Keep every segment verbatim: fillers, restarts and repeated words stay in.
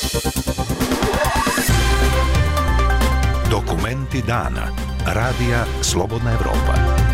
Dokumenti dana. Radija Slobodna Evropa.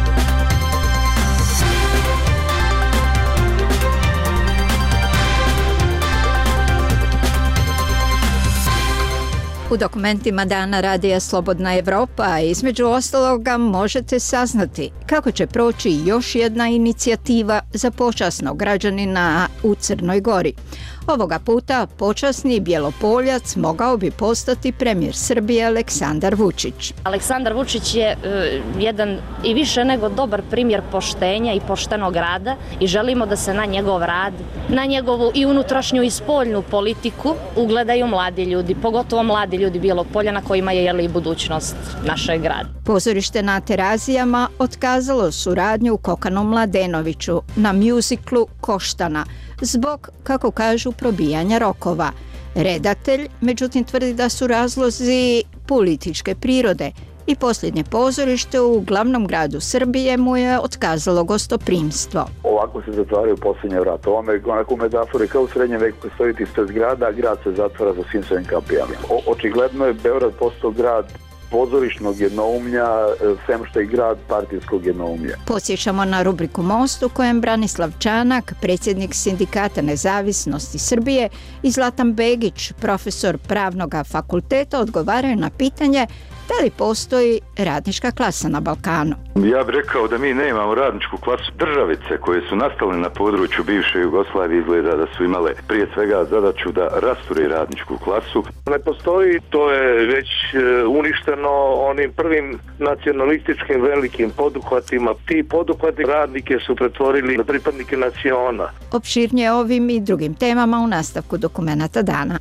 U dokumentima dana Radija Slobodna Evropa između ostaloga možete saznati kako će proći još jedna inicijativa za počasnog građanina u Crnoj Gori. Ovoga puta počasni Bjelopoljac mogao bi postati premijer Srbije Aleksandar Vučić. Aleksandar Vučić je uh, jedan i više nego dobar primjer poštenja i poštenog rada i želimo da se na njegov rad, na njegovu i unutrašnju i spoljnu politiku ugledaju mladi ljudi, pogotovo mladi ljudi Bjelopoljana kojima je jeli budućnost našeg grada. Pozorište na Terazijama otkazalo suradnju Kokanu Mladenoviću na mjuziklu Koštana zbog, kako kažu, probijanja rokova. Redatelj, međutim, tvrdi da su razlozi političke prirode i posljednje pozorište u glavnom gradu Srbije mu je otkazalo gostoprimstvo. Ovako se zatvaraju posljednje vrata. Ovo je onako u metafori kao u srednjem veku postojiti ispred zgrada, a grad se zatvara za svim svojim kapijama. O, očigledno je Beograd postao grad pozorišnog jednoumlja, sem što je grad partijskog jednoumlja. Podsjećamo na rubriku Most u kojem Branislav Čanak, predsjednik Sindikata nezavisnosti Srbije, i Zlatan Begić, profesor Pravnog fakulteta, odgovaraju na pitanje da li postoji radnička klasa na Balkanu. Ja bih rekao da mi nemamo radničku klasu. Državice koje su nastale na području bivše Jugoslavije izgleda da su imale prije svega zadaću da rasture radničku klasu. Ne postoji, to je već uništeno onim prvim nacionalističkim velikim poduhvatima. Ti poduhvati radnike su pretvorili na pripadnike naciona. Opširnije ovim i drugim temama u nastavku dokumenata dana.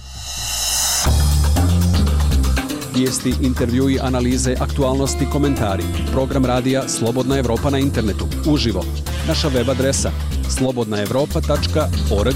Vijesti, intervjui, analize, aktualnosti, komentari. Program radija Slobodna Evropa na internetu. Uživo. Naša web adresa slobodna evropa tačka org.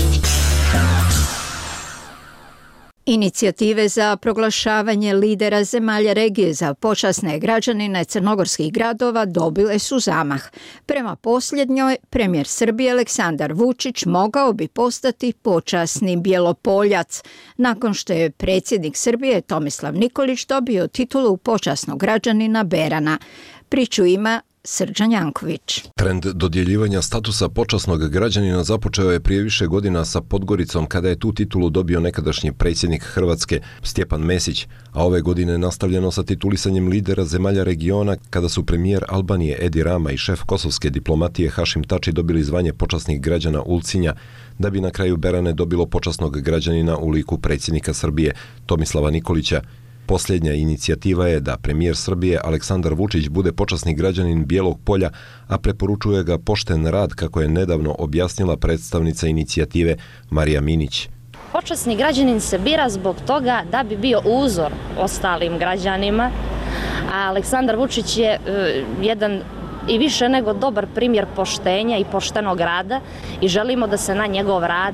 Inicijative za proglašavanje lidera zemalja regije za počasne građanine crnogorskih gradova dobile su zamah. Prema posljednjoj, premijer Srbije Aleksandar Vučić mogao bi postati počasni Bjelopoljac, nakon što je predsjednik Srbije Tomislav Nikolić dobio titulu počasnog građanina Berana. Priču ima Srđan Janković. Trend dodjeljivanja statusa počasnog građanina započeo je prije više godina sa Podgoricom, kada je tu titulu dobio nekadašnji predsjednik Hrvatske Stjepan Mesić, a ove godine je nastavljeno sa titulisanjem lidera zemalja regiona, kada su premijer Albanije Edi Rama i šef kosovske diplomatije Hašim Tači dobili zvanje počasnih građana Ulcinja, da bi na kraju Berane dobilo počasnog građanina u liku predsjednika Srbije Tomislava Nikolića. Posljednja inicijativa je da premijer Srbije Aleksandar Vučić bude počasni građanin Bijelog Polja, a preporučuje ga pošten rad, kako je nedavno objasnila predstavnica inicijative Marija Minić. Počasni građanin se bira zbog toga da bi bio uzor ostalim građanima, a Aleksandar Vučić je uh, jedan i više nego dobar primjer poštenja i poštenog rada i želimo da se na njegov rad,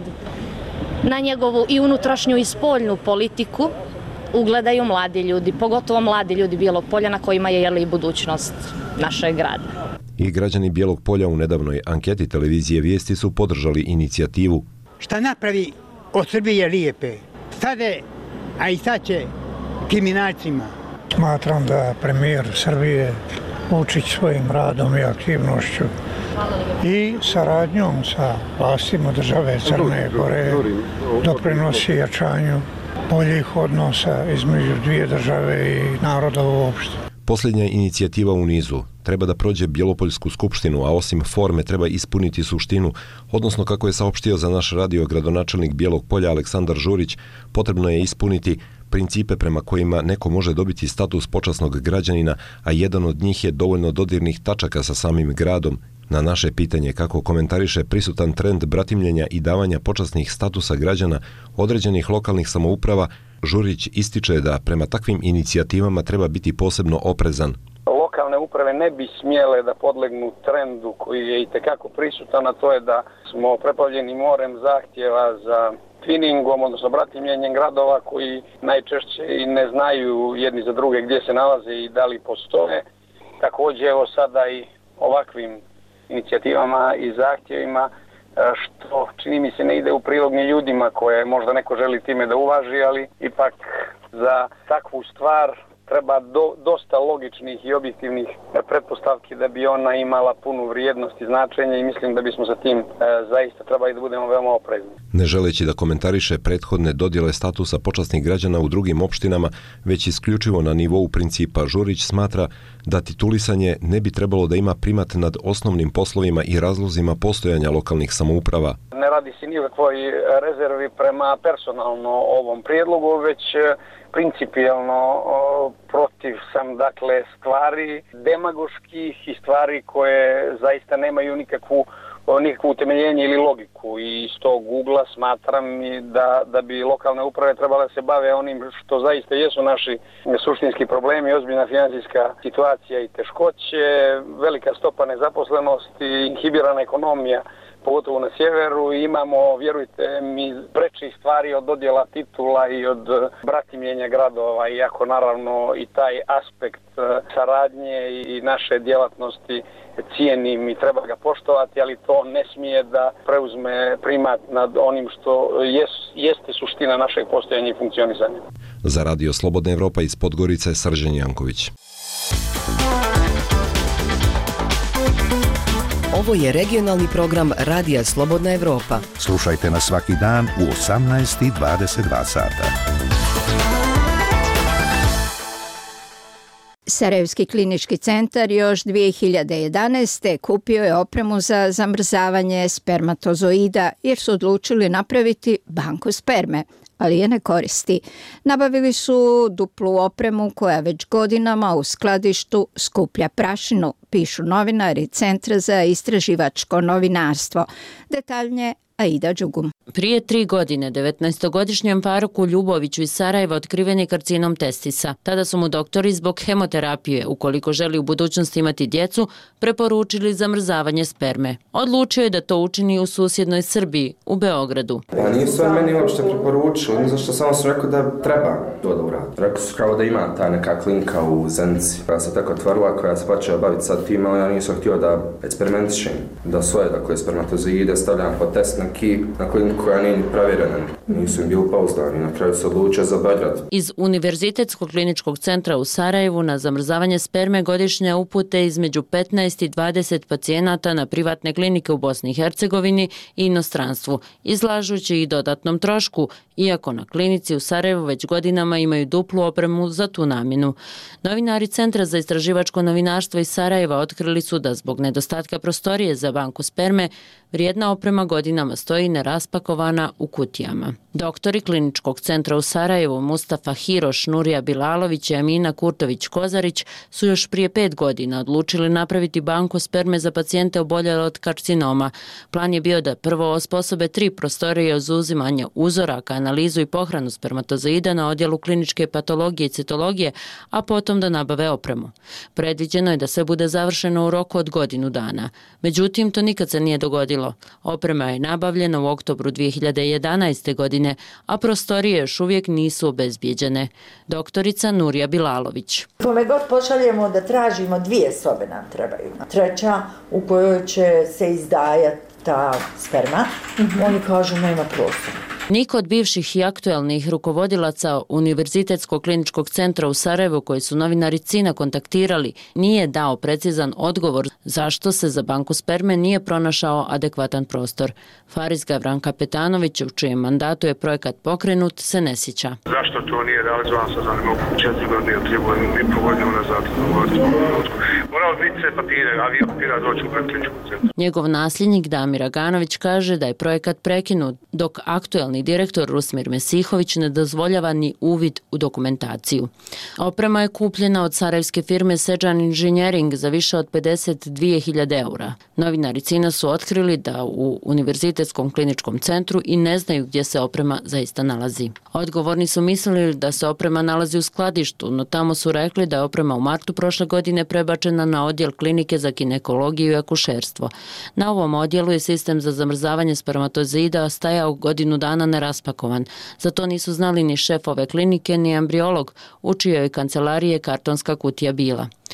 na njegovu i unutrašnju i spoljnu politiku ugledaju mladi ljudi, pogotovo mladi ljudi Bijelog Polja na kojima je jeli budućnost našeg grada. I građani Bijelog Polja u nedavnoj anketi televizije Vijesti su podržali inicijativu. Šta napravi od Srbije lijepe, stade, a i sad će kriminalcima. Smatram da premijer Srbije Vučić svojim radom i aktivnošću i saradnjom sa vlastima države Crne Gore doprinosi jačanju boljih odnosa između dvije države i naroda uopšte. Posljednja inicijativa u nizu treba da prođe Bjelopoljsku skupštinu, a osim forme treba ispuniti suštinu, odnosno, kako je saopštio za naš radio gradonačelnik Bijelog Polja Aleksandar Žurić, potrebno je ispuniti principe prema kojima neko može dobiti status počasnog građanina, a jedan od njih je dovoljno dodirnih tačaka sa samim gradom. Na naše pitanje kako komentariše prisutan trend bratimljenja i davanja počasnih statusa građana određenih lokalnih samouprava, Žurić ističe da prema takvim inicijativama treba biti posebno oprezan. Lokalne uprave ne bi smjele da podlegnu trendu koji je itekako prisutan, a to je da smo preplavljeni morem zahtjeva za twiningom, odnosno bratimljenjem gradova koji najčešće i ne znaju jedni za druge gdje se nalaze i da li postoje. Također evo sada i ovakvim inicijativama i zahtjevima što čini mi se ne ide u prilog ni ljudima koje možda neko želi time da uvaži, ali ipak za takvu stvar treba do, dosta logičnih i objektivnih pretpostavki da bi ona imala punu vrijednost i značenje i mislim da bismo sa tim e, zaista trebali da budemo veoma oprezni. Ne želeći da komentariše prethodne dodjele statusa počasnih građana u drugim opštinama, već isključivo na nivou principa, Žurić smatra da titulisanje ne bi trebalo da ima primat nad osnovnim poslovima i razlozima postojanja lokalnih samouprava. Ne radi se ni o tvoj rezervi prema personalno ovom prijedlogu, već principijelno o, protiv sam dakle stvari demagoških i stvari koje zaista nemaju nikakvu nikakvo utemeljenje ili logiku i iz tog ugla smatram da, da bi lokalne uprave trebale se bave onim što zaista jesu naši suštinski problemi, ozbiljna financijska situacija i teškoće, velika stopa nezaposlenosti, inhibirana ekonomija, pogotovo na sjeveru. Imamo, vjerujte mi, prečih stvari od dodjela titula i od bratimljenja gradova, iako naravno i taj aspekt saradnje i naše djelatnosti cijenim i treba ga poštovati, ali to ne smije da preuzme primat nad onim što jes, jeste suština našeg postojanja i funkcionisanja. Za Radio Slobodna Evropa iz Podgorice, Srđan Janković. Ovo je regionalni program Radija Slobodna Evropa. Slušajte nas svaki dan u osamnaest i dvadeset dva sata. Sarajevski klinički centar još dvije hiljade jedanaeste. kupio je opremu za zamrzavanje spermatozoida jer su odlučili napraviti banku sperme, ali je ne koristi. Nabavili su duplu opremu koja već godinama u skladištu skuplja prašinu, pišu novinari Centra za istraživačko novinarstvo. Detaljnije Aida Đugum. Prije tri godine, devetnaestogodišnjem Faruku Ljuboviću iz Sarajeva otkriven je karcinom testisa. Tada su mu doktori zbog hemoterapije, ukoliko želi u budućnosti imati djecu, preporučili zamrzavanje sperme. Odlučio je da to učini u susjednoj Srbiji, u Beogradu. Ja nisu oni meni uopšte preporučili, ni zašto samo su rekao da treba to da uradi. Rekao su kao da ima ta neka klinka u Zenici koja se tako otvorila, koja se počela baviti sad tim, ali ja nisam htio da eksperimentišem, da svoje dakle, spermatozoide stavljam po test neki na kliniku koja nije provjerena, nisu im bili pouzdani, na kraju se odlučio za Beograd. Iz Univerzitetskog kliničkog centra u Sarajevu na zamrzavanje sperme godišnje upute između petnaest i dvadeset pacijenata na privatne klinike u Bosni i Hercegovini i inostranstvu, izlažući ih dodatnom trošku, iako na klinici u Sarajevu već godinama imaju duplu opremu za tu namjenu. Novinari Centra za istraživačko novinarstvo iz Sarajeva otkrili su da zbog nedostatka prostorije za banku sperme vrijedna oprema godinama stoji neraspakovana u kutijama. Doktori kliničkog centra u Sarajevu Mustafa Hiroš, Nurija Bilalović i Amina Kurtović-Kozarić su još prije pet godina odlučili napraviti banku sperme za pacijente oboljele od karcinoma. Plan je bio da prvo osposobe tri prostorije za uzimanje uzoraka, analizu i pohranu spermatozoida na odjelu kliničke patologije i citologije, a potom da nabave opremu. Predviđeno je da sve bude završeno u roku od godinu dana. Međutim, to nikad se nije dogodilo. Oprema je nabavljena u oktobru dvije hiljade jedanaeste. godine, a prostorije još uvijek nisu obezbijeđene. Doktorica Nurija Bilalović. Kome god pošaljemo da tražimo, dvije sobe nam trebaju. Treća u kojoj će se izdajati ta sperma, mm-hmm. oni kažu nema prostora. Niko od bivših i aktuelnih rukovodilaca Univerzitetskog kliničkog centra u Sarajevu, koji su novinari Cina kontaktirali, nije dao precizan odgovor zašto se za banku sperme nije pronašao adekvatan prostor. Faris Gavran Kapetanović, u čijem mandatu je projekat pokrenut, se ne sjeća. Zašto to nije realizovan sa zanimom četiri godine ili tri godine i pogodnje unazad? Morao biti sve papire, avion papira doći u kliničkom centru. Njegov nasljednik Damir Aganović kaže da je projekat prekinut, dok aktuelni direktor Rusmir Mesihović ne dozvoljava ni uvid u dokumentaciju. Oprema je kupljena od sarajevske firme Seđan Engineering za više od pedeset dvije hiljade eura. Novinari Cina su otkrili da u Univerzitetskom kliničkom centru i ne znaju gdje se oprema zaista nalazi. Odgovorni su mislili da se oprema nalazi u skladištu, no tamo su rekli da je oprema u martu prošle godine prebačena na odjel klinike za ginekologiju i akušerstvo. Na ovom odjelu je sistem za zamrzavanje spermatozoida stajao godinu dana neraspakovan. Za to nisu znali ni šef ove klinike, ni embriolog, u čijoj kancelariji je kartonska kutija bila.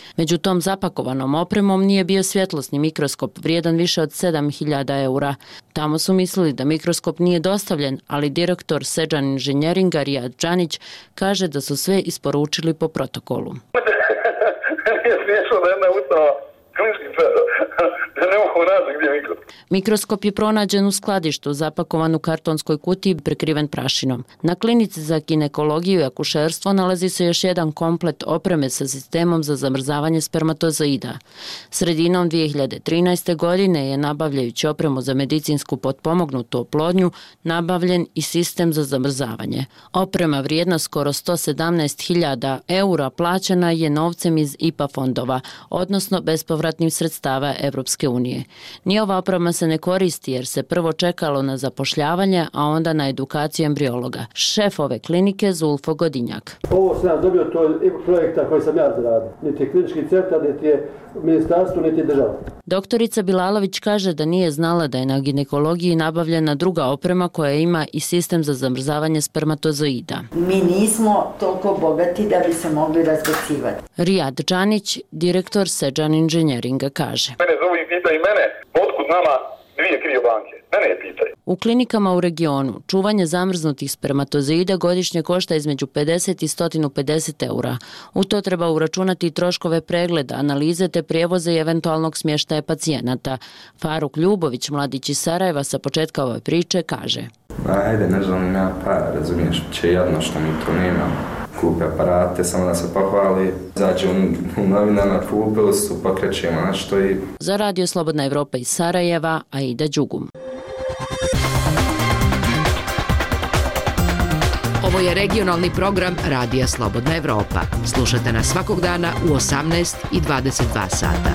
Među tom zapakovanom opremom nije bio svjetlosni mikroskop vrijedan više od sedam hiljada eura. Tamo su mislili da mikroskop nije dostavljen, ali direktor Sedžan inženjeringa Rijad Džanić kaže da su sve isporučili po protokolu. Nije smiješno da jedna ustanova klinički da ne mogu naći gdje je mikroskop. Mikroskop je pronađen u skladištu, zapakovan u kartonskoj kutiji prekriven prašinom. Na klinici za ginekologiju i akušerstvo nalazi se još jedan komplet opreme sa sistemom za zamrzavanje spermatozoida. Sredinom dvije hiljade trinaeste. godine je, nabavljajući opremu za medicinsku potpomognutu oplodnju, nabavljen i sistem za zamrzavanje. Oprema vrijedna skoro sto sedamnaest hiljada eura plaćena je novcem iz I P A fondova, odnosno bespovratnim sredstava Evropske unije. Ni ova oprema se ne koristi jer se prvo čekalo na zapošljavanje, a onda na edukaciju embriologa. Šef ove klinike Zulfo Godinjak. Ovo sam ja dobio to projekta koji sam ja zaradio. Niti klinički centar, niti je ministarstvo, niti država. Doktorica Bilalović kaže da nije znala da je na ginekologiji nabavljena druga oprema koja ima i sistem za zamrzavanje spermatozoida. Mi nismo toliko bogati da bi se mogli razbacivati. Rijad Džanić, direktor Sedžan inženjeringa, kaže. Mene zovu i pitaju mene, otkud nama dvije kriobanke? Mene je pitaju. U klinikama u regionu čuvanje zamrznutih spermatozoida godišnje košta između pedeset i sto pedeset eura. U to treba uračunati i troškove pregleda, analize te prijevoza i eventualnog smještaja pacijenata. Faruk Ljubović, mladić iz Sarajeva, sa početka ove priče kaže. Ajde, ne želim ja para, razumiješ, će jedno što mi to nema. Kupe aparate, samo da se pohvali, zađe u novinama, kupili su, pokrećemo nešto i... Za Radio Slobodna Evropa iz Sarajeva, Aida Đugum. Ovo je regionalni program Radija Slobodna Evropa. Slušajte nas svakog dana u osamnaest i dvadeset dva sata.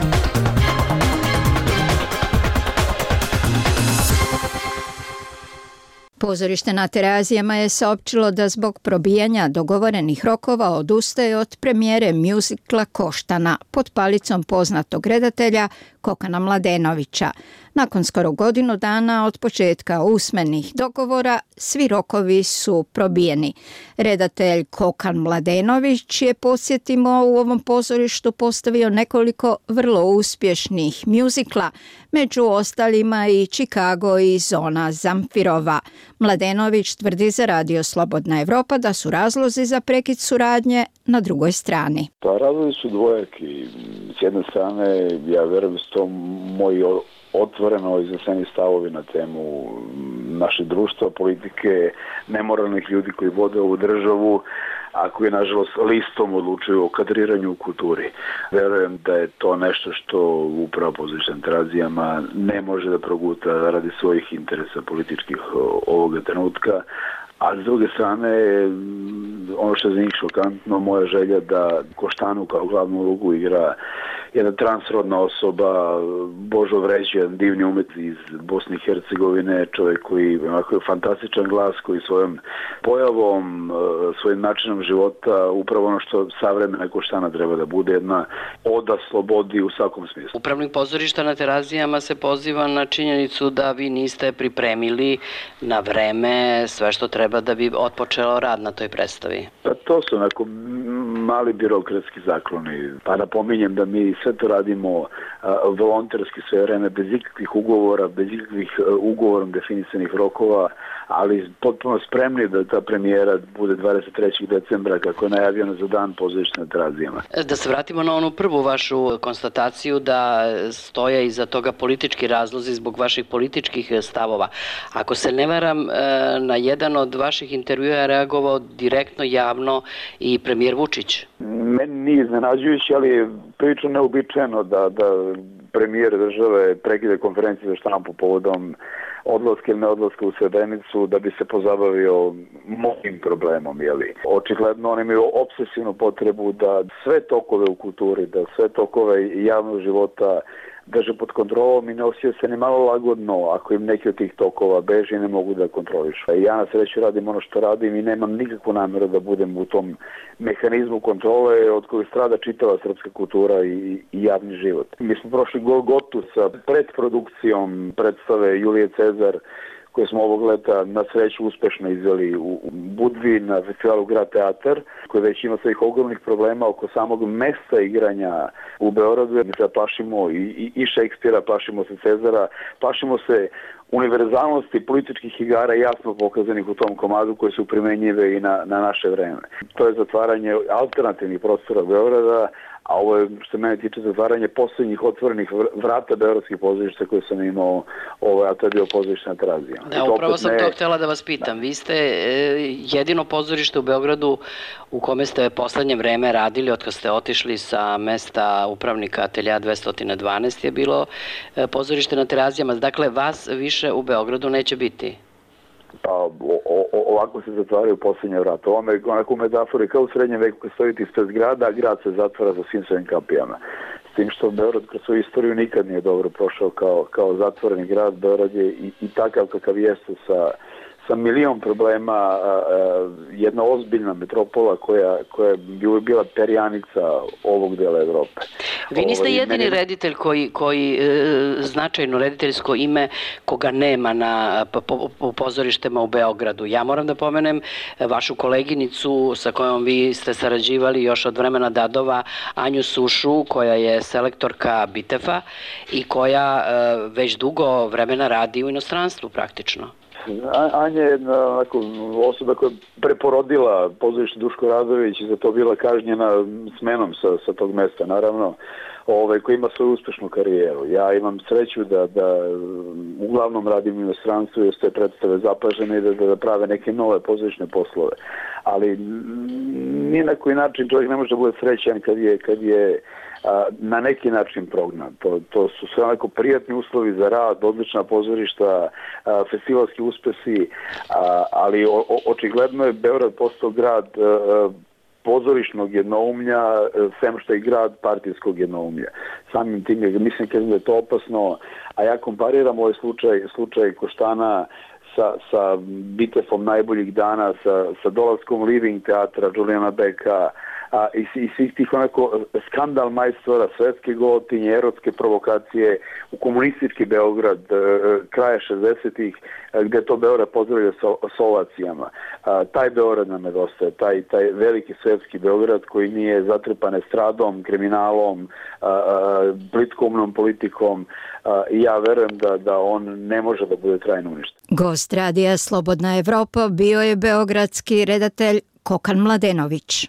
Pozorište na Terazijama je saopćilo da zbog probijanja dogovorenih rokova odustaje od premijere mjuzikla Koštana pod palicom poznatog redatelja Kokana Mladenovića. Nakon skoro godinu dana od početka usmenih dogovora, svi rokovi su probijeni. Redatelj Kokan Mladenović je, podsjetimo, u ovom pozorištu postavio nekoliko vrlo uspješnih mjuzikla, među ostalima i Chicago i Zona Zamfirova. Mladenović tvrdi za Radio Slobodna Evropa da su razlozi za prekid suradnje na drugoj strani. Pa razlozi su dvojaki. S jedne strane, ja verujem da su to moji otvoreno izneseni stavovi na temu naše društva, politike, nemoralnih ljudi koji vode ovu državu, a koji nažalost listom odlučuju o kadriranju u kulturi. Verujem da je to nešto što upravo pozorište na Terazijama ne može da proguta radi svojih interesa političkih ovoga trenutka. A s druge strane, ono što je za njih šokantno, moja želja da Koštanu kao glavnu ulogu igra jedna transrodna osoba, Božo Vređan, divni umetnik iz Bosne i Hercegovine, čovjek koji ima fantastičan glas, koji svojom pojavom, svojim načinom života, upravo ono što savremena Koštana treba da bude, jedna oda slobodi u svakom smislu. Upravnik pozorišta na Terazijama se poziva na činjenicu da vi niste pripremili na vreme sve što treba da bi otpočeo rad na toj predstavi. Pa to su onako mali birokratski zakloni. Pa napominjem da mi sve to radimo a, volonterski sve vreme, bez ikakvih ugovora, bez ikakvih a, ugovorom definisanih rokova, ali potpuno spremni da ta premijera bude dvadeset trećeg decembra, kako je najavljeno za dan pozorišta na Terazijama. Da se vratimo na onu prvu vašu konstataciju da stoje iza toga politički razlozi zbog vaših političkih stavova. Ako se ne varam, na jedan od vaših intervjua je reagovao direktno, javno i premijer Vučić. Meni nije iznenađujući, ali je prilično neobičajeno da, da premijer države prekide konferencije za štampu povodom odlaska ili neodlaska u Srebrenicu da bi se pozabavio mojim problemom. Jeli. Očigledno oni imaju obsesivnu potrebu da sve tokove u kulturi, da sve tokove javnog života drže pod kontrolom i ne osjeća se ni malo lagodno ako im neki od tih tokova beži i ne mogu da kontrolišu. Ja na sreću radim ono što radim i nemam nikakvu namjeru da budem u tom mehanizmu kontrole od kojeg strada čitava srpska kultura i, i javni život. Mi smo prošli Golgotu sa predprodukcijom predstave Julije Cezar koje smo ovog leta na sreću uspešno izveli u Budvi na festivalu Grad Teatar, koji već ima svojih ogromnih problema oko samog mesta igranja u Beogradu. Mi se plašimo i, i, i Šekspira, plašimo se Cezara, plašimo se univerzalnosti političkih igara jasno pokazanih u tom komadu koje su primenjive i na, na naše vreme. To je zatvaranje alternativnih prostora Beograda, a ovo je, što se mene tiče, zatvaranje posljednjih otvorenih vrata beogradskih pozorišta koje sam imao, ovo, a to je bio pozorište na Terazijama. Da, upravo sam ne... to htjela da vas pitam. Vi ste jedino pozorište u Beogradu u kome ste poslednje vreme radili, od kad ste otišli sa mesta upravnika Atelja dvesta dvanaest, je bilo pozorište na Terazijama. Dakle, vas više u Beogradu neće biti? Pa, o, o, ovako se zatvaraju posljednje vrata. Ovo je onako u metafori kao u srednjem veku kad stojite ispred zgrada, a grad se zatvara za svim svojim kapijama. S tim što Beograd kroz svoju istoriju nikad nije dobro prošao kao, kao zatvoreni grad. Beograd je i, i takav kakav jeste sa, sa milion problema, a, a, jedna ozbiljna metropola koja, koja je bila perjanica ovog dela Evrope. Vi niste jedini meni... reditelj koji, koji e, značajno rediteljsko ime koga nema na po, po, po pozorištima u Beogradu. Ja moram da pomenem vašu koleginicu sa kojom vi ste sarađivali još od vremena Dadova, Anju Sušu, koja je selektorka Bitefa i koja e, već dugo vremena radi u inostranstvu praktično. Anja je jedna onako, osoba koja je preporodila pozorište Duško Radović i za to bila kažnjena smenom sa, sa tog mesta, naravno, ovaj, koji ima svoju uspešnu karijeru. Ja imam sreću da, da uglavnom radim u inostranstvu jer ste predstave zapažene i da, da prave neke nove pozorišne poslove. Ali ni na koji način čovjek ne može da bude srećan kad je, kad je a, na neki način prognan. To, to su sve onako prijatni uslovi za rad, odlična pozorišta, a, festivalski uspesi, a, ali o, o, očigledno je Beograd postao grad a, pozorišnog jednoumlja, sem što je grad partijskog jednoumlja. Samim tim je, mislim da je to opasno, a ja kompariram ovaj slučaj, slučaj Koštana sa, sa Bitefom najboljih dana, sa, sa dolaskom Living teatra Julijana Beka, a, i, i svih tih onako skandal majstora, svetske gotinje, erotske provokacije u komunistički Beograd e, kraja šezdesetih, gde to Beograd pozdravlja sa, sa ovacijama. A, taj Beograd nam nedostaje, taj, taj veliki svetski Beograd koji nije zatrpan estradom, kriminalom, a, a, plitkomnom politikom, a, i ja verujem da, da on ne može da bude trajno uništen. Gost radija Slobodna Evropa bio je beogradski redatelj Kokan Mladenović.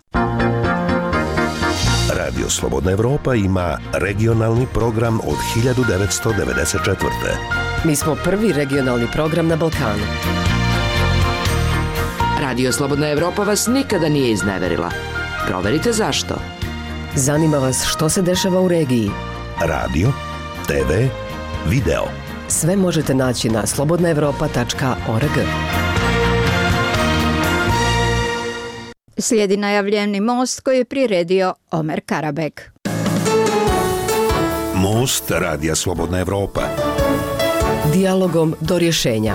Radio Slobodna Evropa ima regionalni program od hiljadu devetsto devedeset četvrte. Mi smo prvi regionalni program na Balkanu. Radio Slobodna Evropa vas nikada nije izneverila. Proverite zašto. Zanima vas što se dešava u regiji. Radio, te ve, video. Sve možete naći na slobodna evropa tačka org. Slijedi najavljeni most koji je priredio Omer Karabek. Most Radija Slobodna Evropa. Dijalogom do rješenja.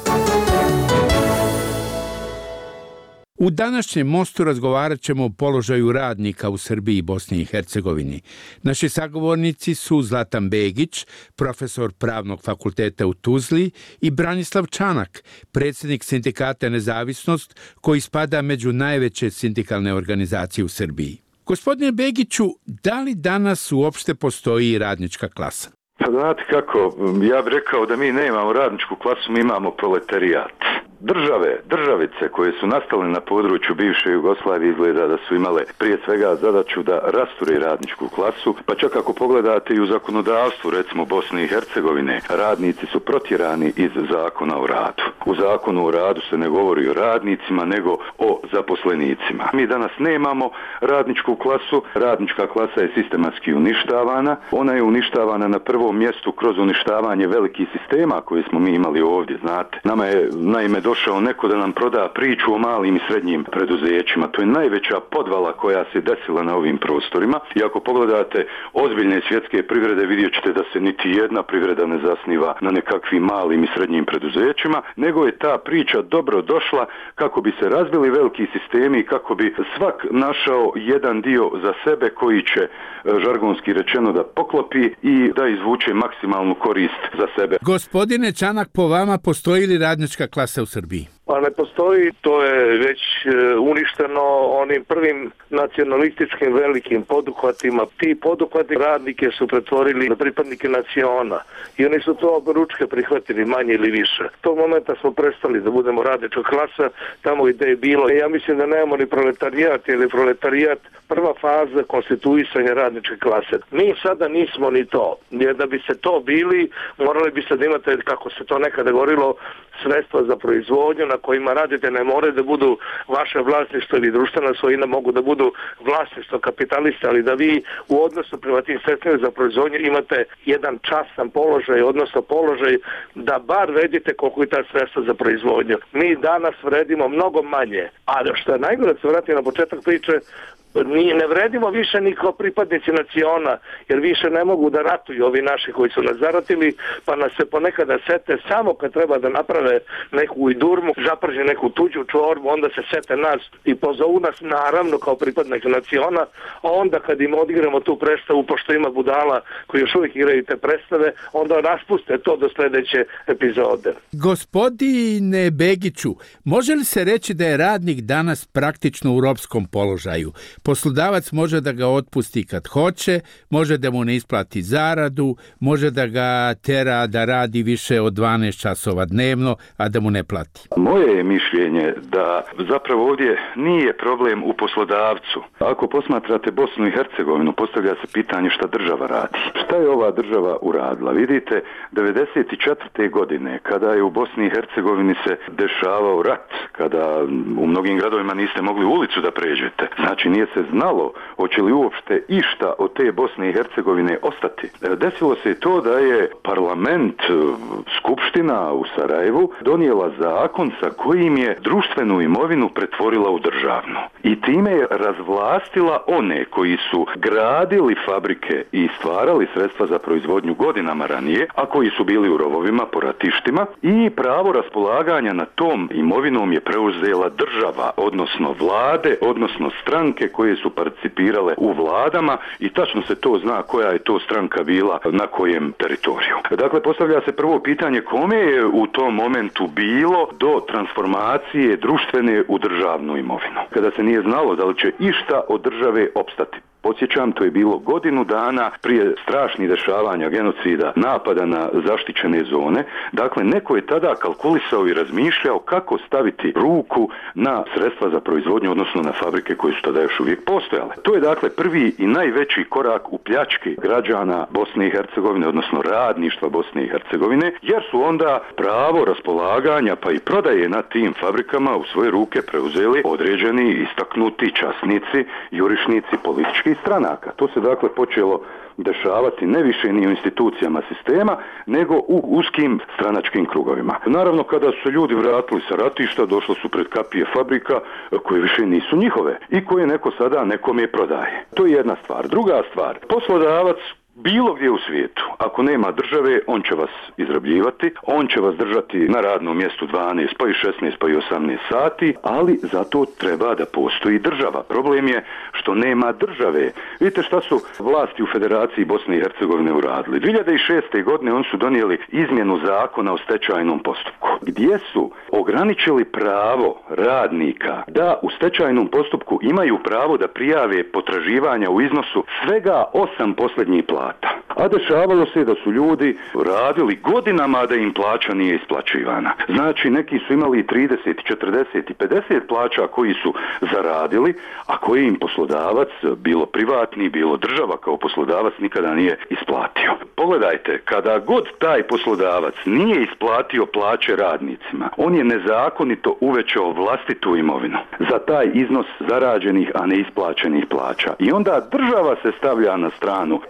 U današnjem mostu razgovarat ćemo o položaju radnika u Srbiji i Bosni i Hercegovini. Naši sagovornici su Zlatan Begić, profesor Pravnog fakulteta u Tuzli, i Branislav Čanak, predsjednik sindikata Nezavisnost, koji spada među najveće sindikalne organizacije u Srbiji. Gospodine Begiću, da li danas uopšte postoji radnička klasa? Pa znate kako, ja bih rekao da mi ne imamo radničku klasu, mi imamo proletarijat. Države, državice koje su nastale na području bivše Jugoslavije izgleda da su imale prije svega zadaću da rasture radničku klasu, pa čak ako pogledate i u zakonodavstvu, recimo Bosne i Hercegovine, radnici su protjerani iz zakona o radu. U zakonu o radu se ne govori o radnicima, nego o zaposlenicima. Mi danas nemamo radničku klasu, radnička klasa je sistematski uništavana, ona je uništavana na prvom mjestu kroz uništavanje velikih sistema koje smo mi imali ovdje, znate. Nama je naime došao neko da nam proda priču o malim i srednjim preduzećima. To je najveća podvala koja se desila na ovim prostorima. I ako pogledate ozbiljne svjetske privrede, vidjet ćete da se niti jedna privreda ne zasniva na nekakvim malim i srednjim preduzećima, nego je ta priča dobro došla kako bi se razbili veliki sistemi i kako bi svak našao jedan dio za sebe koji će, žargonski rečeno, da poklopi i da izvuče maksimalnu korist za sebe. Gospodine Čanak, po vama postoji li radnička klasa u Srbiji? Pa ne postoji, to je već uništeno onim prvim nacionalističkim velikim poduhvatima. Ti poduhvati radnike su pretvorili na pripadnike naciona i oni su to oberučke prihvatili manje ili više. Tog momenta smo prestali da budemo radnička klasa tamo gdje je bilo. Ja mislim da nemamo ni proletarijat, ili proletarijat prva faza konstituisanja radničke klase. Mi sada nismo ni to. Jer da bi se to bili, morali bi se da imate, kako se to nekada govorilo, sredstva za proizvodnju na kojima radite, ne moraju da budu vaše vlasništvo ili društvena svojina, mogu da budu vlasništvo kapitalista, ali da vi u odnosu prema tim sredstvima za proizvodnju imate jedan častan položaj, odnosno položaj da bar vedite koliko je ta sredstva za proizvodnju. Mi danas vredimo mnogo manje, ali što je najgore, da se vratim na početak priče, mi ne vredimo više ni kao pripadnici naciona, jer više ne mogu da ratuju ovi naši koji su nas zaratili, pa nas se ponekada sete samo kad treba da naprave neku idurmu, zaprže neku tuđu čorbu, onda se sete nas i pozovu nas naravno kao pripadnika naciona, a onda kad im odigramo tu predstavu, pošto ima budala koji još uvijek igraju te predstave, onda raspuste to do sljedeće epizode. Gospodine Begiću, može li se reći da je radnik danas praktično u ropskom položaju? Poslodavac može da ga otpusti kad hoće, može da mu ne isplati zaradu, može da ga tera da radi više od dvanaest časova dnevno, a da mu ne plati. Moje je mišljenje da zapravo ovdje nije problem u poslodavcu. Ako posmatrate Bosnu i Hercegovinu, postavlja se pitanje šta država radi. Šta je ova država uradila? Vidite, devedeset četvrte godine, kada je u Bosni i Hercegovini se dešavao rat, kada u mnogim gradovima niste mogli ulicu da pređete, znači nije se znalo hoće li uopšte išta od te Bosne i Hercegovine ostati. Desilo se to da je parlament, skupština u Sarajevu donijela zakon sa kojim je društvenu imovinu pretvorila u državnu. I time je razvlastila one koji su gradili fabrike i stvarali sredstva za proizvodnju godinama ranije, a koji su bili u rovovima po ratištima, i pravo raspolaganja na tom imovinom je preuzela država, odnosno vlade, odnosno stranke koje su participirale u vladama, i tačno se to zna koja je to stranka bila na kojem teritoriju. Dakle, postavlja se prvo pitanje kome je u tom momentu bilo do transformacije društvene u državnu imovinu, kada se nije znalo da li će išta od države opstati. Podsjećam, to je bilo godinu dana prije strašnih dešavanja, genocida, napada na zaštićene zone. Dakle, neko je tada kalkulisao i razmišljao kako staviti ruku na sredstva za proizvodnju, odnosno na fabrike koje su tada još uvijek postojale. To je dakle prvi i najveći korak u pljački građana Bosne i Hercegovine, odnosno radništva Bosne i Hercegovine, jer su onda pravo raspolaganja pa i prodaje na tim fabrikama u svoje ruke preuzeli određeni istaknuti časnici, jurišnici političkih stranaka. To se dakle počelo dešavati ne više ni u institucijama sistema, nego u uskim stranačkim krugovima. Naravno, kada su ljudi vratili sa ratišta, došlo su pred kapije fabrika koje više nisu njihove i koje neko sada nekome prodaje. To je jedna stvar. Druga stvar, poslodavac bilo gdje u svijetu, ako nema države, on će vas izrabljivati, on će vas držati na radnom mjestu dvanaest, pa i šesnaest, pa i osamnaest sati, ali zato treba da postoji država. Problem je što nema države. Vidite šta su vlasti u Federaciji Bosne i Hercegovine uradili. dvije hiljade šeste. godine oni su donijeli izmjenu zakona o stečajnom postupku, gdje su ograničili pravo radnika da u stečajnom postupku imaju pravo da prijave potraživanja u iznosu svega osam posljednjih plata. A dešavalo se da su ljudi radili godinama da im plaća nije isplaćivana. Znači, neki su imali trideset, četrdeset i pedeset plaća koji su zaradili, a koji im poslodavac, bilo privatni, bilo država kao poslodavac, nikada nije isplatio. Pogledajte, kada god taj poslodavac nije isplatio plaće radnicima, on je nezakonito uvećao vlastitu imovinu za taj iznos zarađenih, a neisplaćenih plaća. I onda država se stavlja na stranu poslodavaca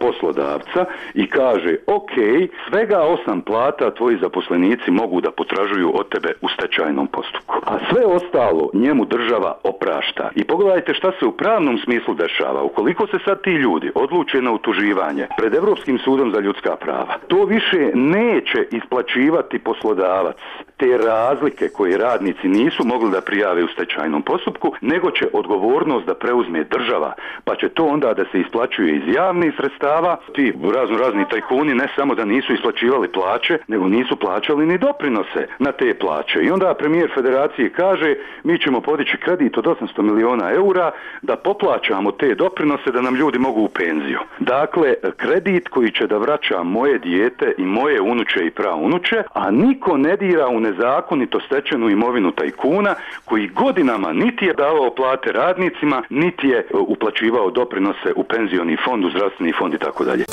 poslodavca i kaže ok, svega osam plata tvoji zaposlenici mogu da potražuju od tebe u stečajnom postupku. A sve ostalo njemu država oprašta. I pogledajte šta se u pravnom smislu dešava. Ukoliko se sad ti ljudi odluče na utuživanje pred Europskim sudom za ljudska prava, to više neće isplaćivati poslodavac te razlike koje radnici nisu mogli da prijave u stečajnom postupku, nego će odgovornost da preuzme država, pa će to onda da se isplaćuje iz javnih sredstava. Ti razno razni tajkuni ne samo da nisu isplaćivali plaće, nego nisu plaćali ni doprinose na te plaće. I onda premijer federacije kaže, mi ćemo podići kredit od osamsto miliona eura da poplaćamo te doprinose da nam ljudi mogu u penziju. Dakle, kredit koji će da vraća moje dijete i moje unuče i praunuče, a niko ne dira u nezakonito stečenu imovinu tajkuna koji godinama niti je davao plate radnicima, niti je uplaćivao doprinose u penzioni fond, u zdravstveni fond i tako dalje.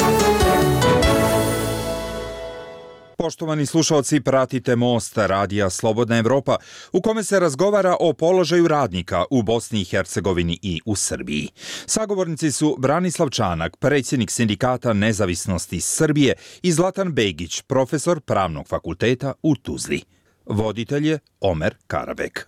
Poštovani slušalci, pratite Most radija Slobodna Evropa, u kome se razgovara o položaju radnika u Bosni i Hercegovini i u Srbiji. Sagovornici su Branislav Čanak, predsjednik Sindikata nezavisnosti Srbije, i Zlatan Begić, profesor Pravnog fakulteta u Tuzli. Voditelj je Omer Karabek.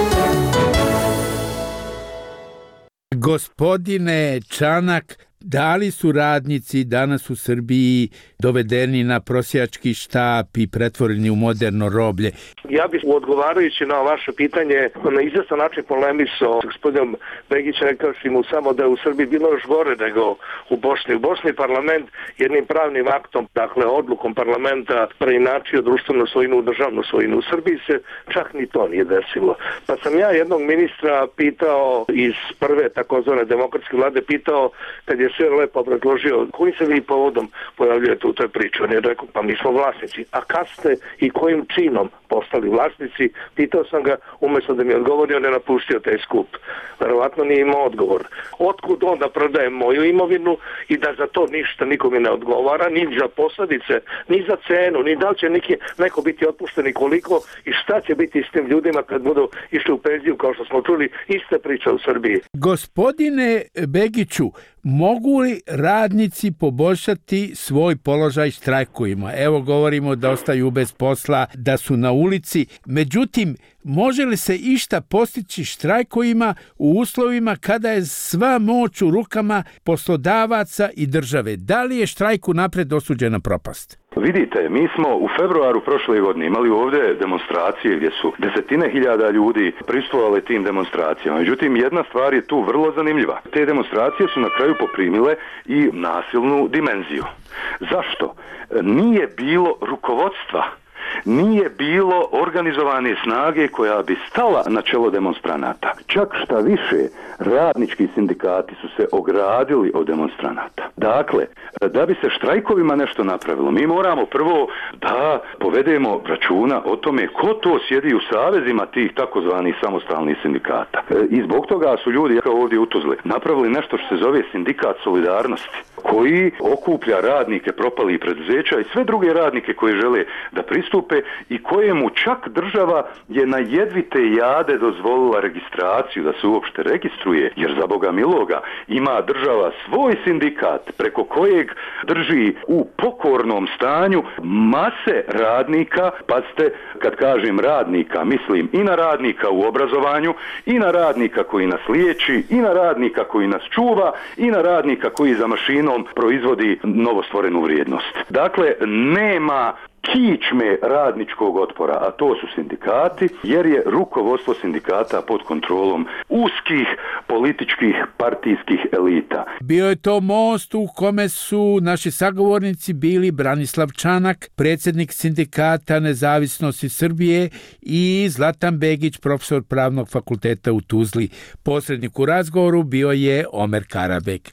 Gospodine Čanak, da li su radnici danas u Srbiji dovedeni na prosjački štap i pretvoreni u moderno roblje? Ja bih odgovarajući na vaše pitanje na izvestan način polemisao s gospodinom Begićem, rekavši mu samo da je u Srbiji bilo još gore nego u Bosni. U Bosni parlament jednim pravnim aktom, dakle odlukom parlamenta, preinačio društvenu svojinu u državnu svojinu. U Srbiji se čak ni to nije desilo. Pa sam ja jednog ministra pitao iz prve takozvane demokratske vlade, pitao kad je sve lepo obrazložio kojim se vi povodom pojavljujete u toj priči. On je rekao, pa mi smo vlasnici. A kad ste i kojim činom postali vlasnici? Pitao sam ga, umjesto da mi odgovori, on je napustio taj skup. Verovatno nije imao odgovor. Otkud onda prodajem moju imovinu i da za to ništa nikome ne odgovara, ni za posljedice, ni za cenu, ni da li će neki, neko biti otpušten i koliko i šta će biti s tim ljudima kad budu išli u penziju, kao što smo čuli, ista priča u Srbiji. Gospodine Begiću, mogu li radnici poboljšati svoj položaj štrajkovima? Evo govorimo da ostaju bez posla, da su na ulici. Međutim, može li se išta postići štrajkovima u uslovima kada je sva moć u rukama poslodavaca i države? Da li je štrajk unaprijed osuđena propast? Vidite, mi smo u februaru prošle godine imali ovdje demonstracije gdje su desetine hiljada ljudi prisustvovale tim demonstracijama. Međutim, jedna stvar je tu vrlo zanimljiva. Te demonstracije su na kraju poprimile i nasilnu dimenziju. Zašto? Nije bilo rukovodstva. Nije bilo organizovane snage koja bi stala na čelo demonstranata. Čak šta više, radnički sindikati su se ogradili od demonstranata. Dakle, da bi se štrajkovima nešto napravilo, mi moramo prvo da povedemo računa o tome ko to sjedi u savezima tih takozvanih samostalnih sindikata. I zbog toga su ljudi, kao ovdje u Tuzli, napravili nešto što se zove sindikat solidarnosti, koji okuplja radnike propalih preduzeća i sve druge radnike koji žele da pristupe i kojemu čak država je na jedvite jade dozvolila registraciju, da se uopšte registruje, jer za Boga miloga ima država svoj sindikat preko kojeg drži u pokornom stanju mase radnika. Pazite, kad kažem radnika, mislim i na radnika u obrazovanju, i na radnika koji nas liječi, i na radnika koji nas čuva, i na radnika koji za mašinom proizvodi novostvorenu vrijednost. Dakle, nema kičme radničkog otpora, a to su sindikati, jer je rukovodstvo sindikata pod kontrolom uskih političkih partijskih elita. Bio je to most u kome su naši sagovornici bili Branislav Čanak, predsjednik Sindikata nezavisnosti Srbije, i Zlatan Begić, profesor Pravnog fakulteta u Tuzli. Posrednik u razgovoru bio je Omer Karabek.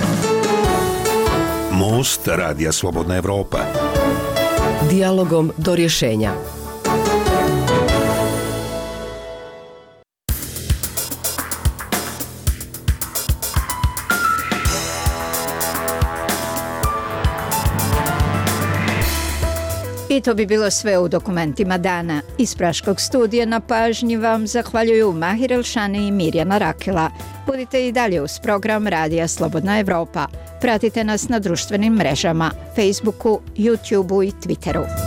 Most radija Slobodna Evropa. Dijalogom do rješenja. I to bi bilo sve u dokumentima dana. Iz Praškog studija na pažnji vam zahvaljuju Mahir Elšani i Mirjana Rakela. Budite i dalje uz program Radija Slobodna Evropa. Pratite nas na društvenim mrežama, Facebooku, YouTubeu i Twitteru.